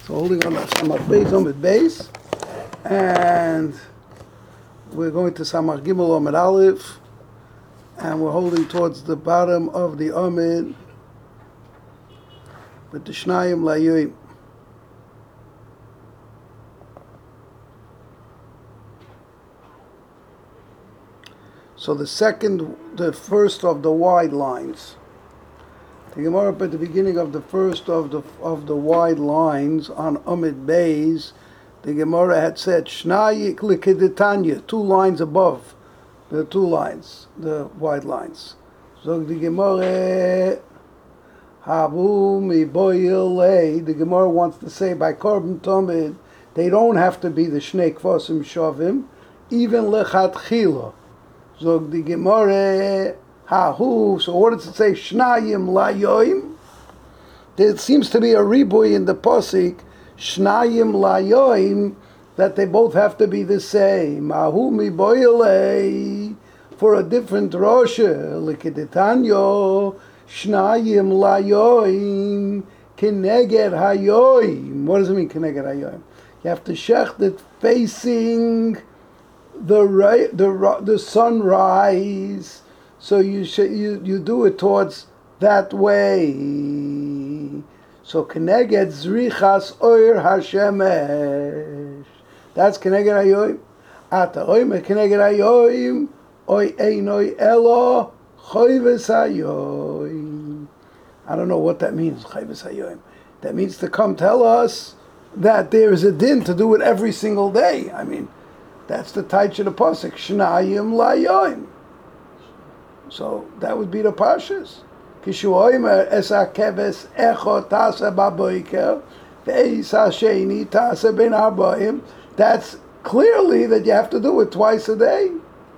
So holding on Samach Beis Omid Beis, and we're going to Samach Gimel Omid Aleph, and we're holding towards the bottom of the Omid with the Shnayim Layoim. So the first of the wide lines. The Gemara up at the beginning of the first of the wide lines on Omid Beis, the Gemara had said Shnayik Likiditanya, 2 lines above the 2 lines, the wide lines. So the Gemara Habu Mi Boyele, the Gemara wants to say by Korban Tomid, they don't have to be the Shnei Kvosim Shovim, even Lechatchila. So the Gemara Hahu, so what does it say? Shnayim layoim. There seems to be a riboy in the posik. Shnayim layoim, that they both have to be the same. Hahu mi boyele, for a different rosha. Likiditanyo Shnayim layoim kineged hayoim. What does it mean kineged hayoim? You have to shecht it facing the sunrise. So you do it towards that way. So Keneged Zrichas Oir Hashemesh. That's Keneged Hayoim. Ata Oime Keneged Hayoim Oy Einoi Elo Choyves Hayoim. I don't know what that means, Choyves Hayoim. That means to come tell us that there is a din to do it every single day. I mean, that's the taich of the pasuk. Shnayim Layoim. So that would be the pashas. Kishuoimer esa keves echo tasa baboiker ve'isa sheni tasa ben arbaim. That's clearly that you have to do it twice a day.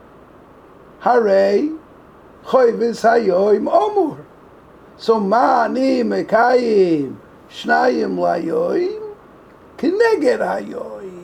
Harei choyves hayoim omur. So ma'ani mekayim shnayim layoim kineged hayoim.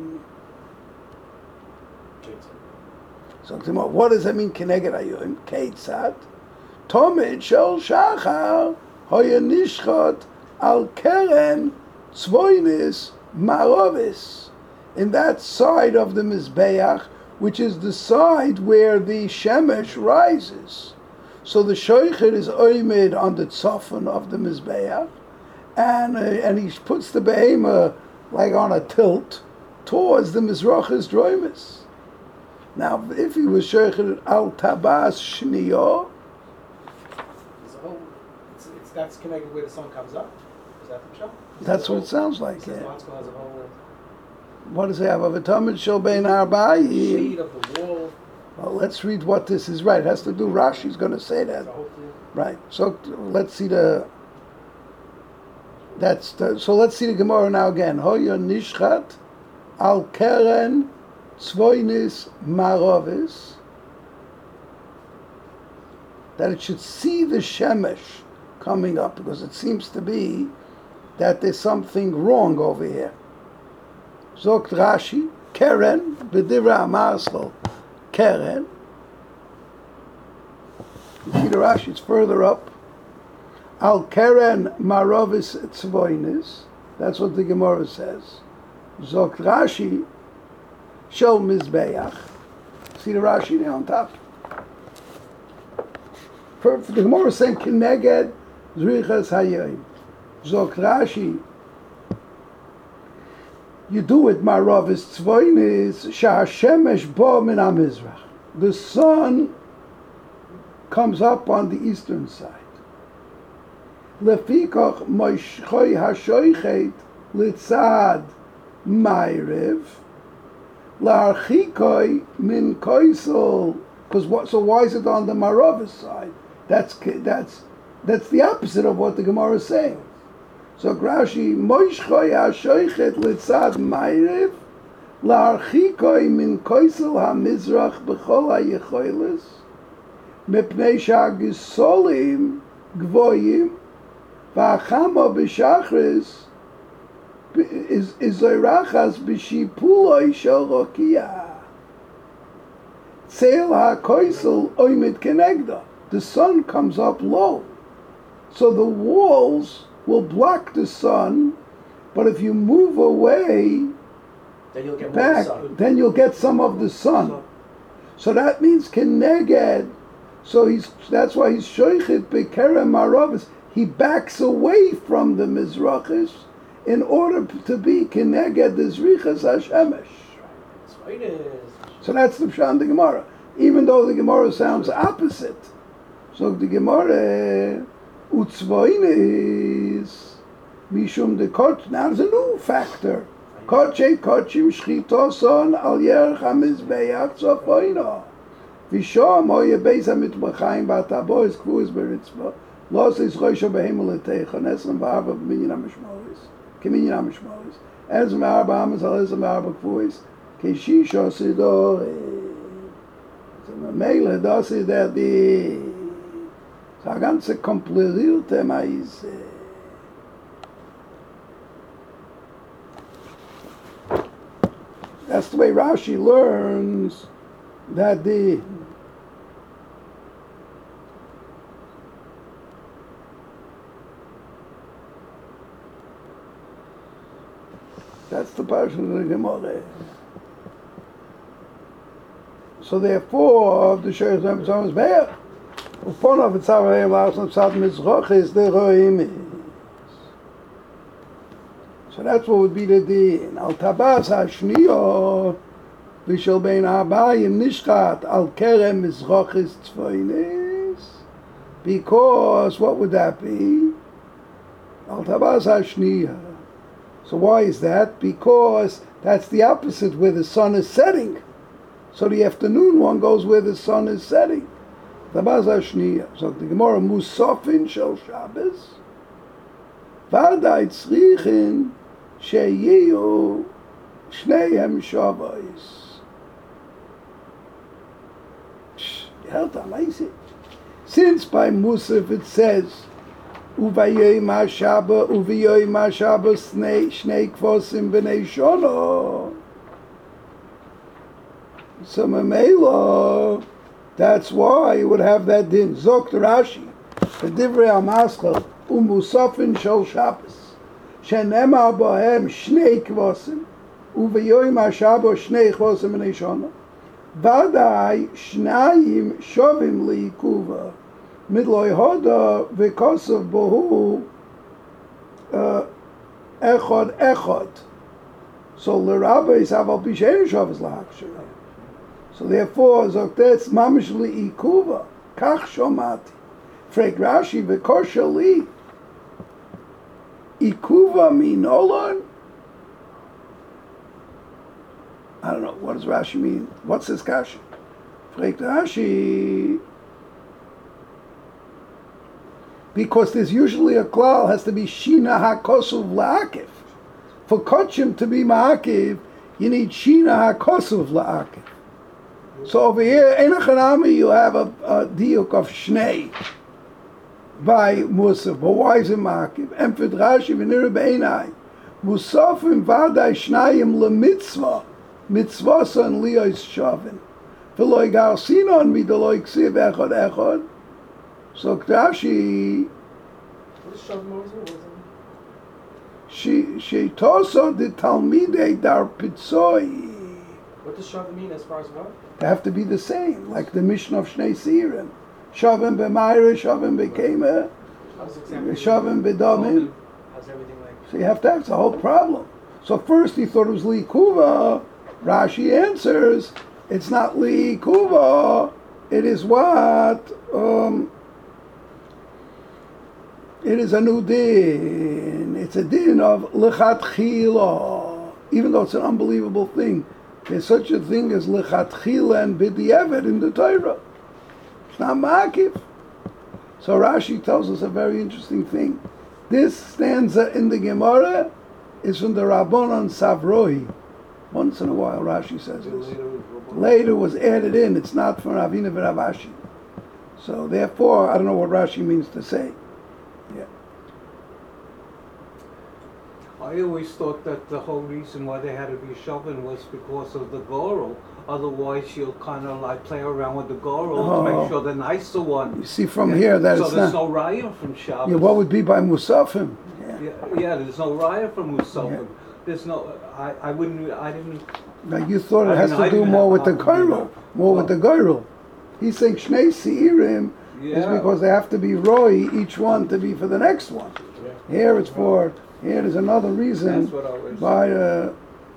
So what does that mean? Keneged hayoim keitzad tomid shel shachar hoya nishchot al keren tzvoinis marovis. In that side of the mizbeach, which is the side where the shemesh rises. So the shoichet is oimid on the tzofan of the mizbeach, and he puts the behema like on a tilt towards the mizrachas droimis. Now, if he was sheikhid al tabas shniyo, that's connected where the sun comes up. Is that the shot? That's what it sounds like. Yeah. Has a whole What does it have? Of a tamid shel bein arbaim. shade of the wall. Well, let's read what this is. Right, it has to do. Rashi's going to say that. Right. So let's see the. So let's see the Gemara now again. Hoya nishchat al keren tzvoinis marovis, that it should see the shemesh coming up, because it seems to be that there's something wrong over here. Zokt Rashi, keren, b'divra amarsel, keren. You see the Rashi, it's further up. Al keren marovis tzvoinis, that's what the Gemara says. Zokt Rashi, Shel Mizbeach. See the Rashi there on top. For the Gemara is saying Keneged Zrichas Hayoim. Zok Rashi. You do it Maravis Tzvoinis Sha'ashemesh Bo Min HaMizrach. The sun comes up on the eastern side. Lefikach Moishchoi HaShoichet Litzad Ma'ariv. La'archikoi min koisel, because so why is it on the Maravis side? That's the opposite of what the Gemara is saying. So Rashi moishchoi hashoichet litzad ma'ariv la'archikoi min koisel hamizrach b'chol hayecholis mipnei sha'gisolim gvoyim va'achama b'shachris is zoyrachas b'shipuloi shel rokiah. Tzeil ha'koisel oimid kenegda. The sun comes up low, so the walls will block the sun, But if you move away Then you'll get more back, sun. then you'll get some of the sun. So that means keneged. So that's why he's shoichet bekerem maravis. He backs away from the mizrachis in order to be keneged the zrichas hashemesh. That's what it is. So that's the pshat in the Gemara. Even though the Gemara sounds opposite. So the Gemara utzvoin is mishum de koch. Now there's a new factor. Koche kochim shchitoson al yerach hamizbeach tzvoino. Vishom hoye beis hamitmachayim batabois kvuis beritzvah. Los is roisha behemel eteicha nesem v'arba b'minyan hamishmoris. Keminyan hamishmoris. Ezem v'arba hamas al ezem v'arba kvuis. Keshisho sidore. So Mele, das ist die so eine ganze komplizierte Meise. That's the way Rashi learns that that's the portion of the Gemara. So therefore, the Sheikh's Emtzam is better. Upon of its Avayim Lasam Sad Mizrach is the Roim. So that's what would be the din. Al Tabas HaShniyah V'shel Bein Abayim Nishchat Al Kerem Mizrach is Tzvoinis. Because what would that be? Al Tabas HaShniyah. So why is that? Because that's the opposite where the sun is setting. So the afternoon one goes where the sun is setting. Tabaz HaShniyah. So the Gemara Musafin Shel Shabbos Vardai Tzrichin Sheyiyu Shneihem Shabbos. Since by Musaf it says Uvayoy Mashaba Uvayoy Mashaba Shnei Kvosim B'nei Shono. So Mamela, that's why you would have that din. Zok Rashi, the Divrei HaMaschal, Umusafin Shel Shabbos, Shenemar Bohem Shnei Kvosim, Uvayoy Mashabo Shnei Kvosim B'nei Shono. Vadai Shnayim Shovim Liikuva, Midloi Hoda V'Kosav Bohu Echod. So l'Rabbis Aval Pishen Shavas L'Hakshirah. So therefore, Zoktetz Mamish Li'ikuva, Kach Shomati. Frek Rashi V'Kosha Li. Ikuva Minolan? I don't know, what does Rashi mean? What's this kasha? Frek Rashi, because there's usually a klal, has to be Shina HaKosuv La'akiv. For Kochim to be Ma'akiv, you need Shina HaKosuv La'akiv. So over here, in a Chanami, you have a diuk of Shnei by Musaf. But why is it Ma'akiv? Emphet Rashi v'nira be'enai. Musafim v'adai Shnayim le'mitzvah. Mitzvah son li'ois shavin. V'loi garsinon mid'loi ksiv echad echad. So Rashi, What does Shav Moses? she toso the Talmidei dar pitzoi. What does Shav mean as far as what? They have to be the same, like the Mishnah of Shnei Seirim. Shavim b'mayre, shavim b'kemer, shavim b'domim. How's everything like? So you have to have the whole problem. So first he thought it was li'ikuva. Rashi answers, it's not li'ikuva. It is what? It is a new din. It's a din of lechatchila. Even though it's an unbelievable thing, there's such a thing as lechatchila and b'di'evet in the Torah. It's not ma'akiv. So Rashi tells us a very interesting thing. This stanza in the Gemara is from the Rabbanon Savroi. Once in a while Rashi says this. Later was added in. It's not from Ravina v'Ravashi. So therefore, I don't know what Rashi means to say. Yeah. I always thought that the whole reason why they had to be shoving was because of the Goro. Otherwise, you'll kind of like play around with the Goro to make sure the nicer one. You see from here that so it's there's not. no raya from Shabbos. Yeah, what would be by Musafim? Yeah. Yeah, there's no raya for Musafim. There's no, I didn't. Now you thought it I has mean, to I do didn't more have with the problem with gyro, that. more with the gyro. He's saying Shnei Seirim is Yeah. because they have to be Roy, each one to be for the next one. Here it's for, here is another reason That's what I was. by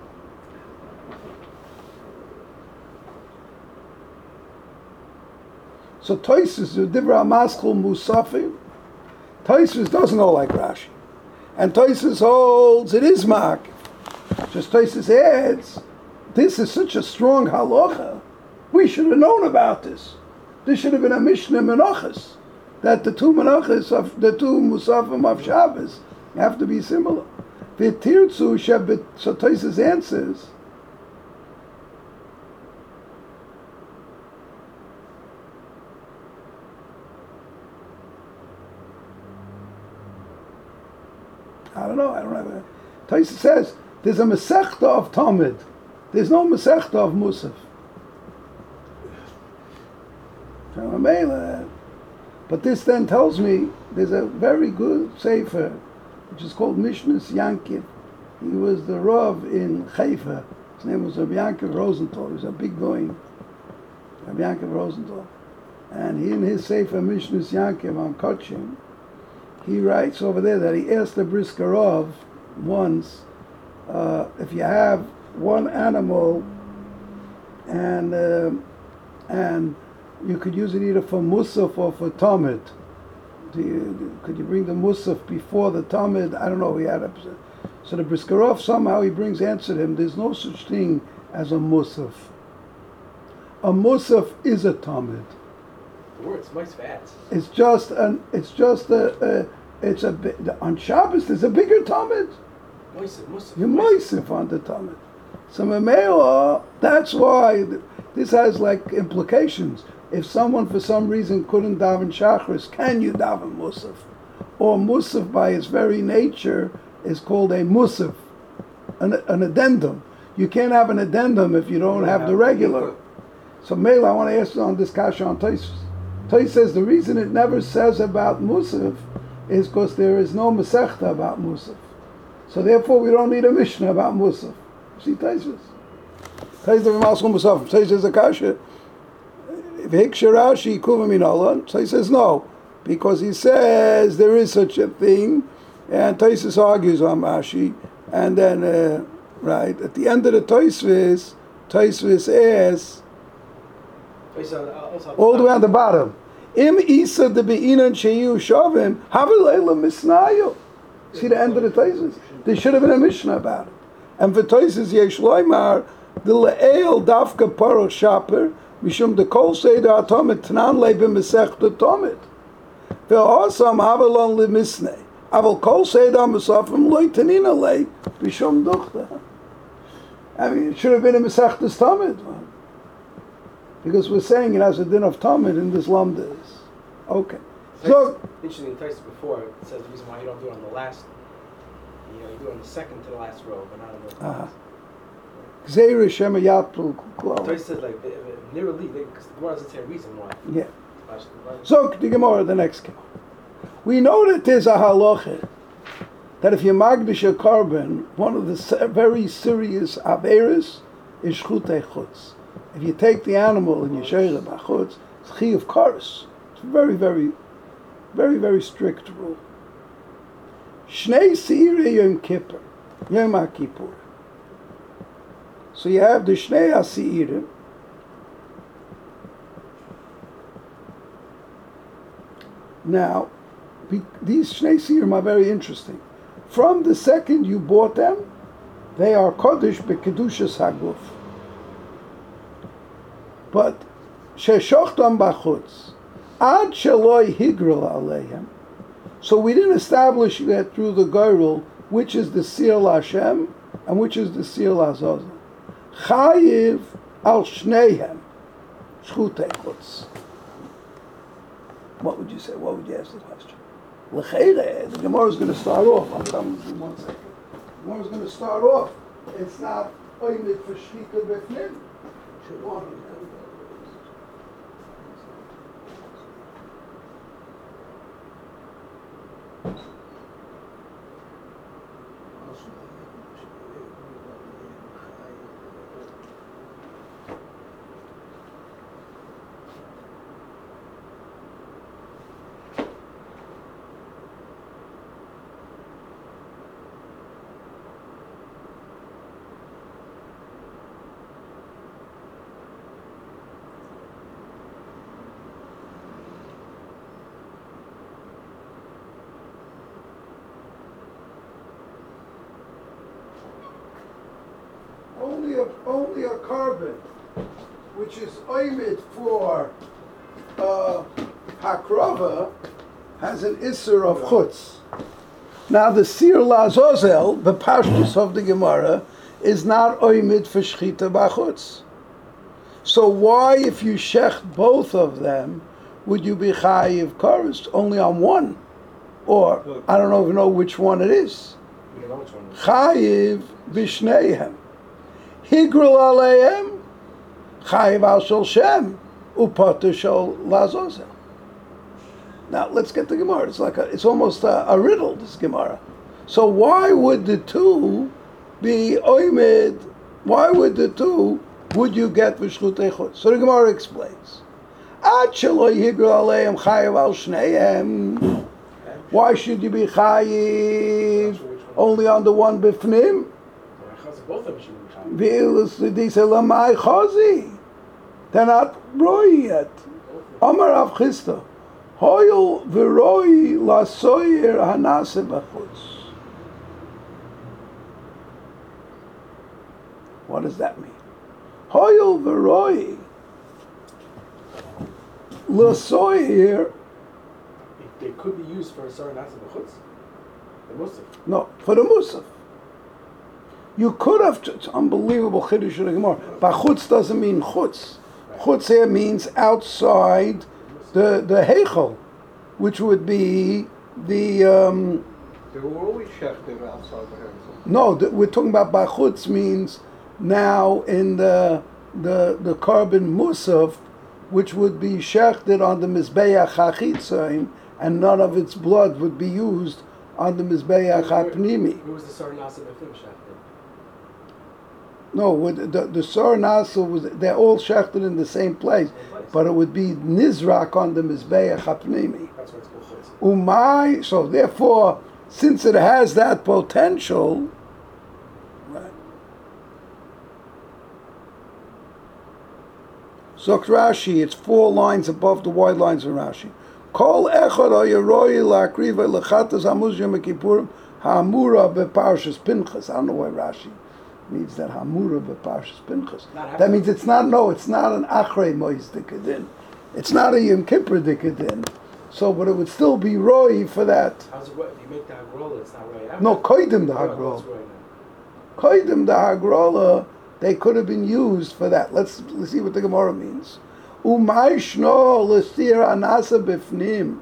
so Toisus, the Divra Maskul Musafim, Toisus doesn't go like Rashi. And Toisus holds it is Mark. Just Toisus adds, this is such a strong halacha. We should have known about this. This should have been a Mishnah Menachas. That the two Menachas of the two Musafim of Shabbos have to be similar. V'tirtzu shebet, so Toisus answers, I don't know. I don't have a. Taisa says there's a Masechta of Talmud. There's no Masechta of Musaf. But this then tells me there's a very good sefer which is called Mishnas Yankiv. He was the Rav in Haifa. His name was Rabbi Yankov Rosenthal. He was a big going. Rabbi Yankov Rosenthal. And he in his sefer Mishnas Yankiv on Kochim, he writes over there that he asked the Briskerov once if you have one animal and you could use it either for Musaf or for Talmud. Could you bring the Musaf before the Talmud? I don't know. He had a, so the Briskerov somehow he brings answer to him. There's no such thing as a Musaf. A Musaf is a Talmud. The word's nice fats. It's just on Shabbos there's a bigger Talmud. You're Moisif on the Talmud. So Mamela, that's why this has like implications. If someone for some reason couldn't daven Shachris, can you daven Musaf? Or Musaf by its very nature is called a Musaf, an addendum. You can't have an addendum if you don't have the regular. So Mela, I want to ask you on this kasha on Tosfos. Tosfos says the reason it never says about Musaf is because there is no Masechta about Musaf. So therefore we don't need a Mishnah about Musaf. See Tosfos. Tosfos the Maskul Musaf. Tosfos says the kasha. Rashi Kuva Minolan. So he says no, because he says there is such a thing, and Tosfos argues on Rashi, and then right at the end of the Tosfos asks all the way on the bottom. Im Isa de Beinan Sheyu Shavim Havilela Misnayo. See the end of the Tosfos? There should have been a Mishnah about it. And for Tosfos Yesh Loimar the Le'el Dafka Parach Shaper Mishum de Kol Seder Atomit Tnan Lebim Mesech de Tomit. Ve'osam Havelon Le Misnei. Aval Kol Seder Mesafim Loi Tanina Le Mishum Duchta. I mean, it should have been a Mesech de Tomit. Because we're saying it has a din of Tomit in this Lamdas. Okay. So, interesting, in Tosfos before, it says the reason why you don't do it on the last, you do it on the second to the last row, but not on the last. Gzeira Shema Yatpul Klal. Tosfos says like, nearly, because the Gemara doesn't say a reason why. Yeah. So, the Gemara, the next Gemara. We know that there's a halacha that if you magdish a carbon, one of the very serious averis is chutei chutz. If you take the animal and you share it b'chutz, it's chi of kares. It's very, very, very, very strict rule. Shnei seirei Yom Kippur, Yom HaKippur. So you have the Shnei HaSeirim. Now, these Shnei Seirim are very interesting. From the second you bought them, they are Kodesh B'Kedushas Haguf. But Sheshochtam B'Chutz, Ad Sheloi Higrel Aleihem. So we didn't establish that through the Geirul, which is the Seal Hashem and which is the Seal Azazah. Chayiv al Shneihem, Shchutei Chutz. What would you say? What would you ask the question? L'cheire, the Gemara is going to start off. I'll come in 1 second. The Gemara is going to start off. It's not oimid for shchita b'fnim. only a carbon, which is oimid for hakrava, has an isser of chutz. Now the sir lazozel, the pashtus of the Gemara, is not oimid for shchita b'chutz. So why, if you shecht both of them, would you be chayiv kares only on one? Or, I don't even know which one it is. You know which one. Chayiv b'shneihem. Higrul aleihem, chayiv al shel shem, upater shel lazozel. Now let's get the Gemara. It's almost a riddle, this Gemara. So why would the two be oimid? Why would the two would you get v'shchutei chutz? So the Gemara explains. Ad shelo higrul aleihem chayiv al shneihem. Why should you be chayiv only on the one bifnim? Both of them should be chayiv. They're not roi yet. Amar Rav Chisda, hoyel v'roi lasoyer hanase b'chutz. What does that mean? Hoyel v'roi lasoyer. They could be used for a certain nasa b'chutz. The musaf. No, for the musaf. You could have. It's unbelievable chiddush of the Gemara. Bachutz doesn't mean chutz. Chutz here means outside the heichel, which would be the. They were always shechted outside the heichel. No, we're talking about bachutz means now in the carbon musaf, which would be shechted on the mizbeach hachitzayim, and none of its blood would be used on the mizbeach hapnimi. Who was the Sar Nasa B'fim shechted? No, the Sar Nasa was, they're all shechted in the same place, but it would be nizrak on the mizbeach hapnimi. That's why it's called chutz. Umay, so therefore, since it has that potential, right. Zok Rashi, it's 4 lines above the wide lines of Rashi. Kol echad hayaroi la'akriva lechatas hamuz yom kippurim ha'amura beparshas Pinchas. I don't know why Rashi needs that hamura beparshas Pinchas. That means it's not an achrei mois dikadin. It's not a Yom Kippur dikadin. So, but it would still be roi for that. How's it work? If you make the hagrola, it's not roi after. No, koidim the Oh, hagrola. it's roi then. Koidim the hagrola, they could have been used for that. Let's see what the Gemara means. Umay shno l'stir anasa b'fnim.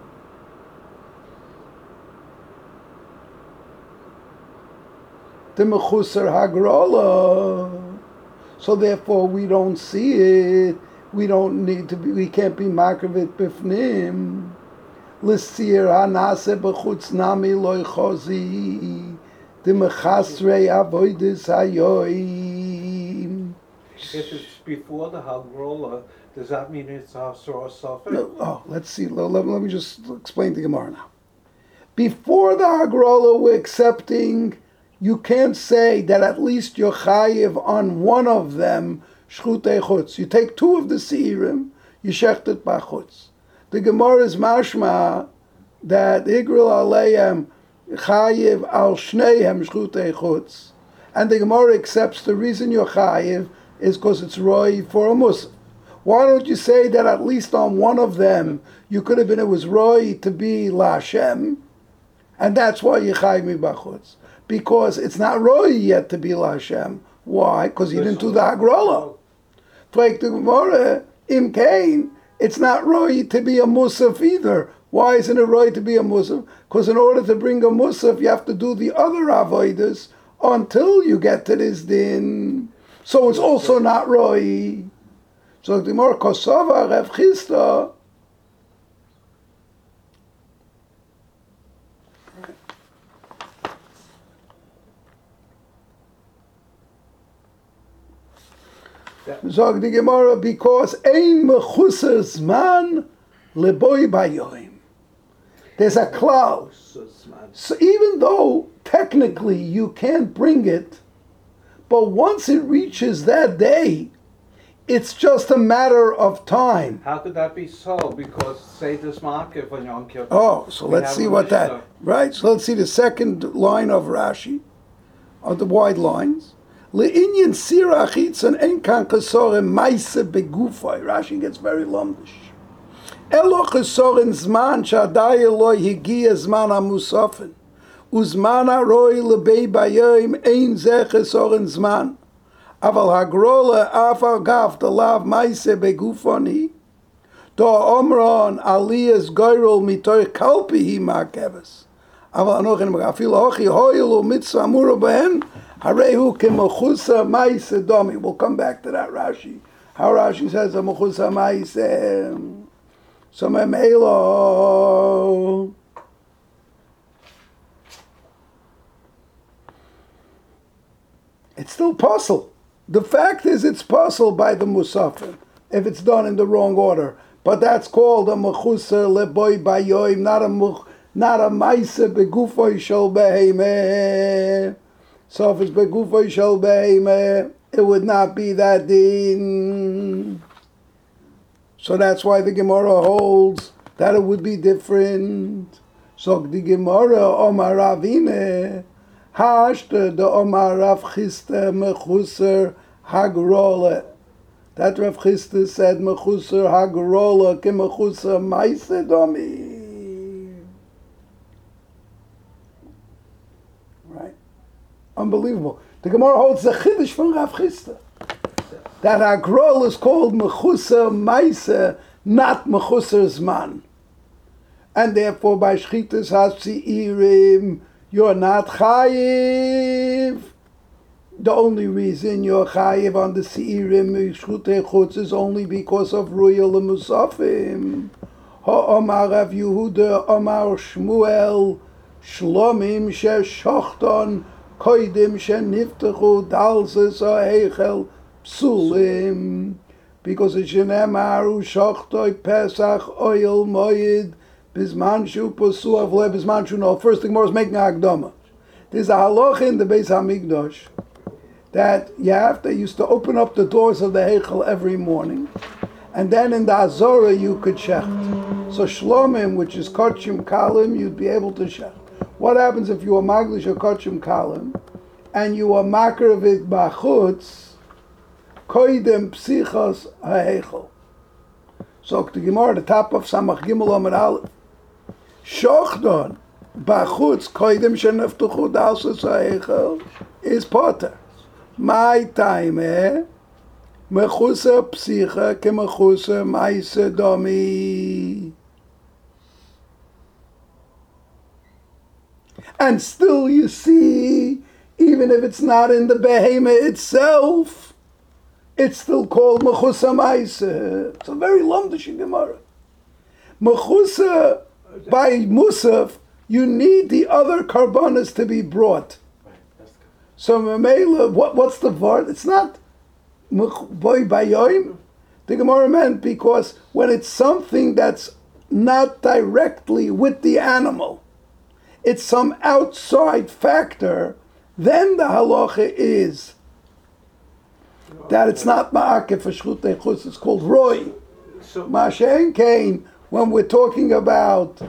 The mechusar hagrola. So therefore, we don't see it. We don't need to be. We can't be makravit b'fnim. L'stir anasa b'chutz nami loy chozi. The mechasrei avoidis hayoim. If it's before the hagrola, does that mean it's a sore suffix? No, let's see. Let me just explain the Gemara now. Before the hagrola, we're accepting. You can't say that at least you're chayiv on one of them shchutei chutz. You take 2 of the seirim, you shechted b'chutz. The Gemara is mashma that higrul aleihem chayiv al shneihem shchutei chutz, and the Gemara accepts the reason you're chayiv is because it's roi for a musaf. Why don't you say that at least on one of them you could have been, it was roi to be la Hashem, and that's why you chayiv mi b'chutz, because it's not roi yet to be la Hashem. Why? Because you didn't do the hagrola. Like the Gemara, im kain, it's not roi to be a musaf either. Why isn't it roi to be a musaf? Because in order to bring a musaf, you have to do the other avodas until you get to this din. So it's also not roi. So the more kosova Rav Chisda. Zog the Gemara, because ein mechuser zman leboi bayoim. There's a cloud. So even though technically you can't bring it, but once it reaches that day, it's just a matter of time. How could that be so? Because say this market on Yom Kippur. Oh, so let's see what that, right? So let's see the second line of Rashi, of the wide lines. Le'inyan sira achitzon en kan chesoren maise begufay. Rashi gets very lumdish. Elo chesoren zman shadai eloi higia zman hamusofen. Uzman haroi lebei bayoim ein ze chesoren zman. Aval hagrola afal gaf the lav maise begufoni. Do omron aliyas goyrol mitoy kalpi hi makeves. Aval anochen afil hochi hoyelu mitzvah mura behen harehu kemochusa maise domi. We'll come back to that Rashi. How Rashi says a mochusa maise. So memelo. It's still possible. The fact is, it's possible by the musafim if it's done in the wrong order. But that's called a mechuser leboy bayoim, not a maise begufoy shel behemeh. So if it's begufoy shel behemeh, it would not be that din. So that's why the Gemara holds that it would be different. So the Gemara Omar Ravine. Hashte the Omar Rav Chiste mechuser hagrola. That Rav Chiste said mechuser hagrola ke mechuser maise domi. Right? Unbelievable. The Gemara holds the chiddush from Rav Chiste. That hagrola is called mechuser maise, not mechuser zman. And therefore by shchitas hasi'irim, you're not chayiv. The only reason you're chayiv on the seirim shchutei chutz is only because of royal musafim. Ha'omar Rav Yehuda, Omar Shmuel, Shlomim she'shochton koidim she'niftechu dalzes ha'eichel psulim. Because it's she'nemar u'shochtoi pesach oil moed Bismanshu Posuav Le Bismanshu. No, first the Gemara is making a Hagdama. There's a halacha in the Beis Hamikdash that they used to open up the doors of the Heichel every morning, and then in the Azora you could shecht. So Shlomim, which is Kachim Kalim, you'd be able to shecht. What happens if you are Maglish or Kachim Kalim, and you are Makar of it Bachutz, Koidem Psichos HaHeichel. So the Gemara, the top of Samach Gimel Amar Aleph, Shochdon bachutz koidem sheneftuchu dalsus ha'eichel is potter. My time, mechusa psicha ke mechusa maise domi. And still you see, even if it's not in the behemah itself, it's still called mechusa maise. It's a very lumdish Gemara. Mechusa, by Musaf, you need the other karbanas to be brought. Right, that's good. So Mamela, what's the word? It's not boy bayoim. The Gemara meant because when it's something that's not directly with the animal, it's some outside factor, then the halacha is that it's not ma'akef for shchutei chutz, it's called roy. So Ma'ashen kain, when we're talking about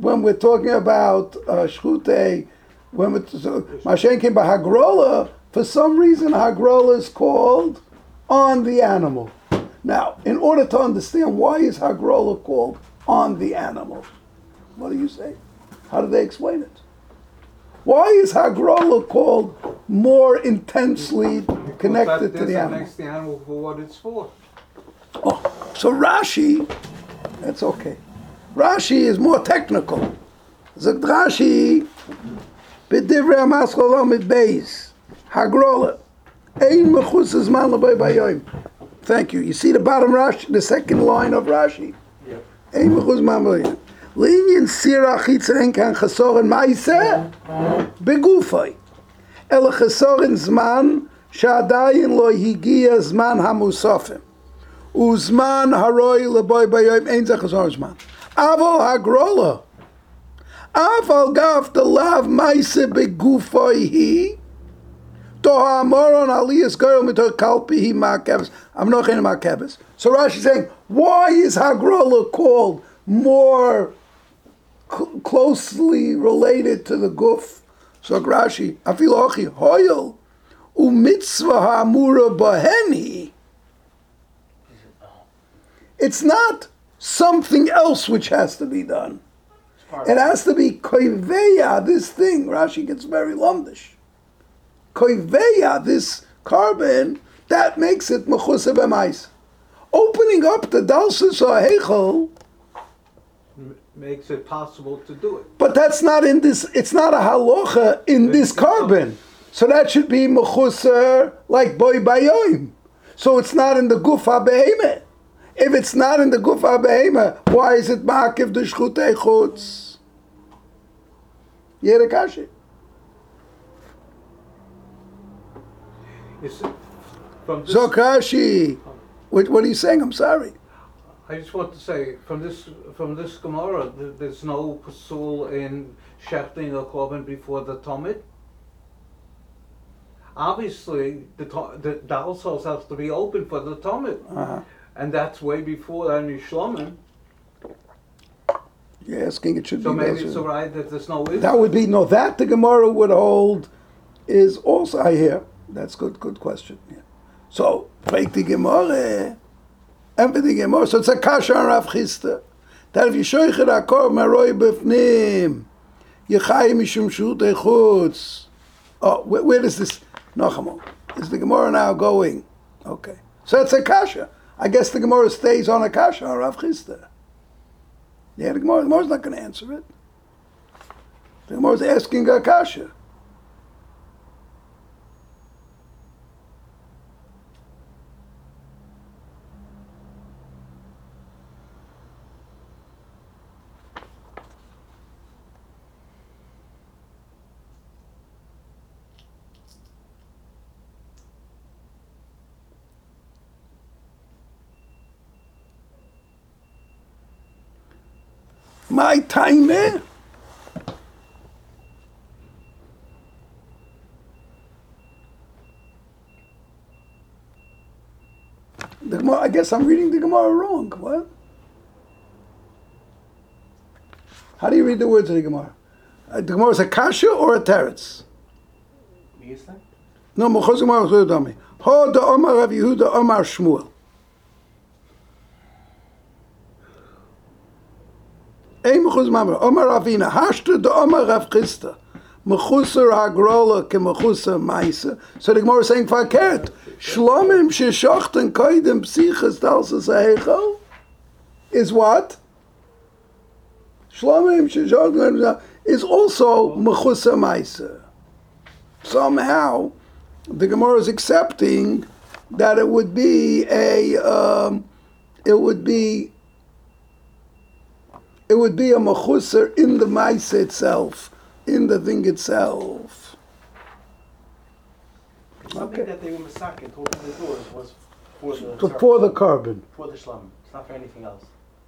shchutei, Ma'ashen kain b'hagrola, for some reason hagrola is called on the animal. Now, in order to understand why is hagrola called on the animal, what do you say? How do they explain it? Why is hagrola called more intensely connected to the animal? Designates the animal for what it's for. Oh, so Rashi, that's okay. Rashi is more technical. Zakt Rashi, b'divrei hamaskol amid beis, hagrola, ein mechus zman l'bay bayoim. Thank you. You see the bottom Rashi, the second line of Rashi. Yep. Ein mechus zman l'bay. Linyan sira chitzer en kan chesoren ma'iseh begufay. El chesoren zman sha'adayin lo higia zman hamusafim. Uzman haroi leboy bayoim ein zeh chesoren zman. Aval hagrola. Aval gaf the lav ma'iseh begufay hi. Toha moron aliyas goyel mitoy kalpi hi ma'keves. I'm not going to ma'keves. So Rashi is saying, why is hagrola called more closely related to the guf? So Rashi, afil ochi hoyel mitzvah ha'amura baheni. It's not something else which has to be done. It has to be koiveya, this thing. Rashi gets very lumdish. Koiveya, this carbon, that makes it mechusa b'mais. Opening up the dalsus or heichel makes it possible to do it. but that's not in this, it's not a halacha in this carbon. So that should be mechusa like boy bayoim. So it's not in the guf ha-behemah. If it's not in the guf ha-behemah, why is it ma'akiv the shchutei chutz? Yerekashi. From this, Zokashi. What are you saying? I'm sorry. I just want to say, from this Gemara, there's no pasul in shechting a korban before the Tomid. Obviously, the house has to be open for the Tomid, and that's way before any Shlomim. You're asking it should So be. maybe it's alright that there's no issue. That would be no. That the Gemara would hold is also. I hear. That's good. Good question. Yeah. So break the Gemara. Empty Gemara. So it's a kasha on Rav Chisda. That if you shoich it akor maroi b'fnim, yechai mishum shutei chutz. Oh, where does this? Nachamon. Is the Gemara now going? Okay. So it's a kasha. I guess the Gemara stays on a kasha on Rav Chisda. Yeah, the Gemara's not going to answer it. The Gemara's asking a kasha. My time there. The Gemara, I guess I'm reading the Gemara wrong. What? How do you read the words of the Gemara? The Gemara is a kasha or a teretz? No, Mechuz Gemara is very dummy. Ho da Omar Rav Yehuda Omar Shmuel. Ein mechus mamre. Omar Ravina. Hashta de Omar Rav Chisda. Mechuser hagrola ke mechuser maisa. So the Gemara is saying fakert. Shlomim sheshochten koidem psiches dalsas hechel is what? Shlomim sheshochten is also mechuser maisa. Somehow, the Gemara is accepting that it would be a mechuser in the maisa itself, in the thing itself. Something that they were masakin to open the doors was for the For the carbon. for the shlum. It's not for anything else.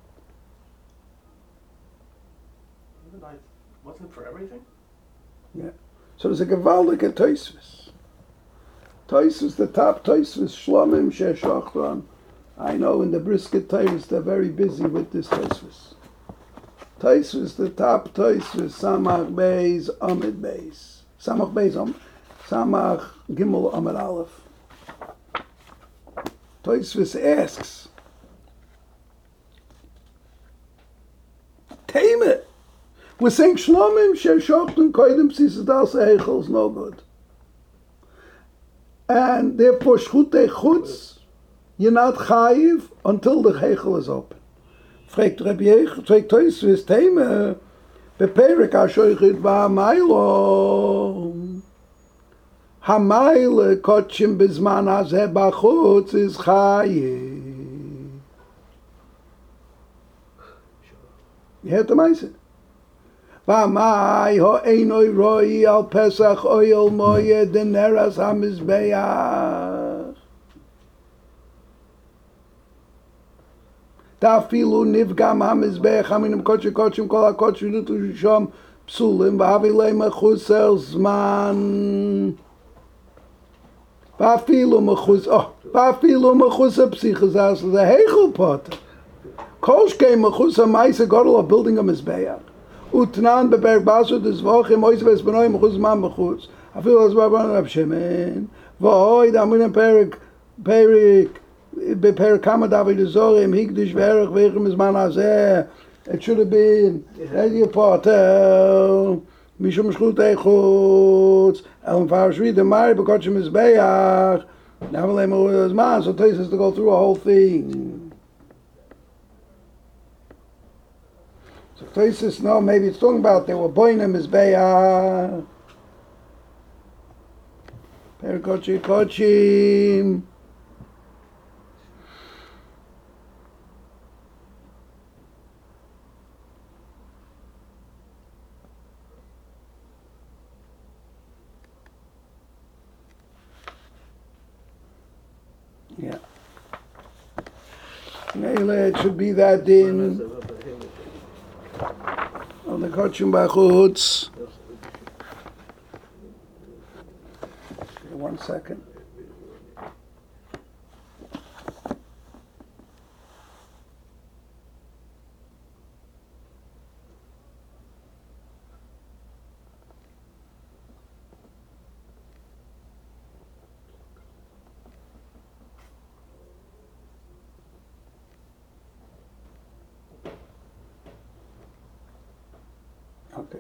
Wasn't it for everything? Yeah. So there's a gewaldige Tosfos. Tosfos, the top Tosfos, Shlomim Sheshachran. I know in the Brisket Tires they're very busy with this Tosfos. Tosfos, the top Tosfos, Samach Beis, Amid Beis. Samach Beis, Samach Gimel Amid Aleph. Tosfos asks, Tame it. We're saying Shlomim Sheshochten Koidem Sisadas Eichel is no good. And therefore Shchutei Chutz, you're not chayiv until the Eichel is open. Fragt Tosfos Tame, Beperek HaShoichid Ba'amaylo, Hamayle Kotchim Bizman Hazeh B'chutz is chayiv. You heard the Maaseh? V'amai ha'einoi roi al Pesach oil moye deneras hamizbeach. Ta'afilu nivgam hamizbeach haminim kochim kol ha'kochim nutu shishom psulim v'havilei mechuser zman. V'afilu mechuser psichas as the hechel potter. Kolshkei mechuser meise godel of building a mizbeach. Utnan beberg basu des woche moise bes benoy mechuz man mechuz אפילו אז ברבן רב שמן, ואוי דאמרינן בפרק כמה דוד הזורים, הקדיש וערך ואיכר מזמן הזה, it should have been, רדי פוטר, משום שחוטי חוץ, אלא מפרש רידה מרי בקודש מזבח, now we'll have הזמן, so it takes us to go through a whole thing. So Tosis, no, maybe it's talking about they were boining Mizbeach. Perikochi Kochim. Yeah. Meile, it should be that din. On the Kochim Bachutz. Okay, 1 second. Okay.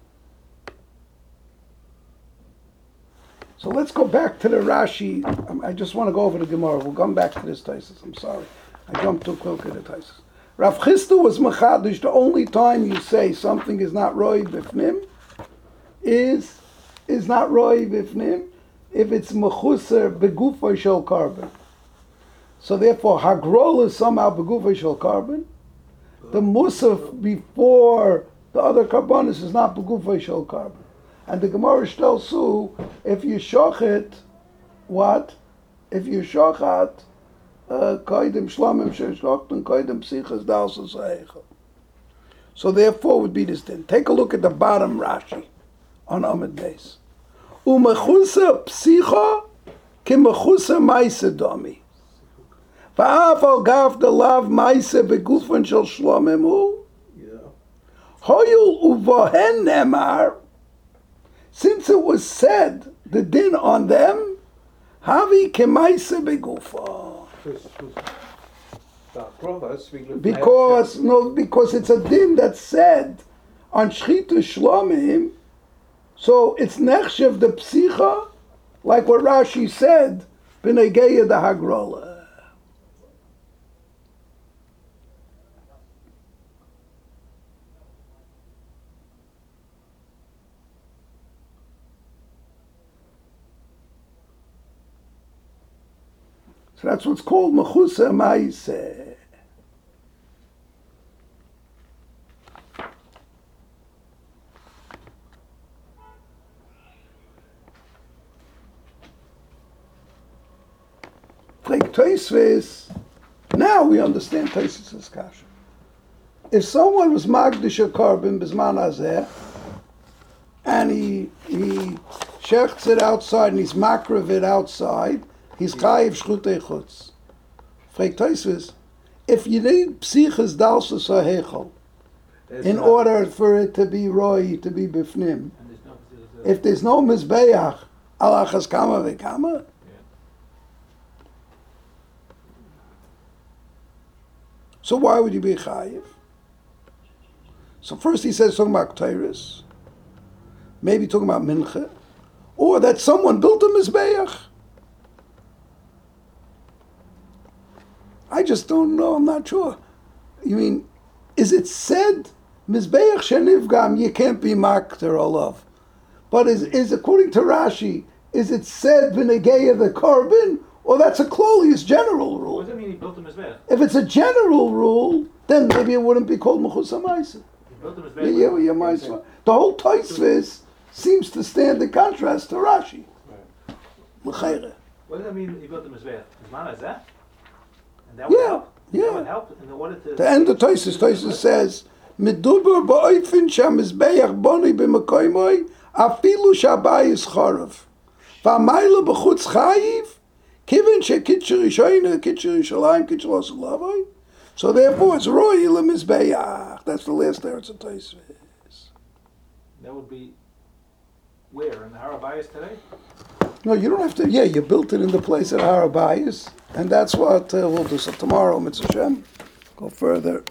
So let's go back to the Rashi. I just want to go over the Gemara. We'll come back to this Taisus. I'm sorry. I jumped too quick at the Taisus. Rav Chisda was Machadish. The only time you say something is not Roi Bifnim is not Roi Bifnim if it's Mechuser Begufay Shel Carbon. So therefore, Hagrol is somehow Begufay Shel Carbon. The Musaf before the other Karbonis is not Begufay Shel Carbon. And the Gemara tells you, if you shochet, what? If you shochet, koidim shlamim sheshlochten, koidim psichas dalsas ha'echel. So therefore would be this thing. Take a look at the bottom Rashi on Amud Beis. Umechusa psicha kimechusa maise domi. Va'af al gav de lav maise begufan shel shlamim hu. Hoyul uvohen nemar. Since it was said, the din on them, Havi kemaise begufa. Because it's a din that's said on Shchitu Shlomim, so it's nechshev the psicha, like what Rashi said, b'negeya the hagrola. So that's what's called Mechusa Maise. Like Tosfos, now we understand Tosfos' kasha. If someone was Magdish a carbon Bisman Hazeh, and he shechts it outside and he's makriv it outside, he's chayiv shchutei chutz. Fragt Tosfos, if you need psichas dalsus ha'hechol, in order for it to be roi, to be bifnim, if there's no mizbeach, alachas kama v'kama, so why would you be chayiv? So first he says talking about Tyrus, maybe talking about mincha, or that someone built a mizbeach. I just don't know, I'm not sure. You mean, is it said, Mizbeach shenivgam, you can't be makter olav. But is according to Rashi, is it said v'negeya the carbon, or that's a klolius general rule? What does that mean he built a Mizbeach? If it's a general rule, then maybe it wouldn't be called Mechusa Maisa. He built a Mizbeach. The whole Tosfos seems to stand in contrast to Rashi. Right. What does that mean he built a Mizbeach? His man is that? And that would help in order to... The end of Tosfos says, Meduber ba'oifin sha'mizbeach boni b'makoymoi afilu sha'bayis chorav. V'amayla b'chutz chayiv kiven she'kitcher rishoyne, kitcher risholayim, kitcher losulavoi. So therefore it's roi l'mizbeach. That's the last eretz of Tosfos. That would be... Where, in the Harabayas today? No, you don't have to. Yeah, you built it in the place at Harabayas, and that's what we'll do. So tomorrow, Mitzvah Shem, go further.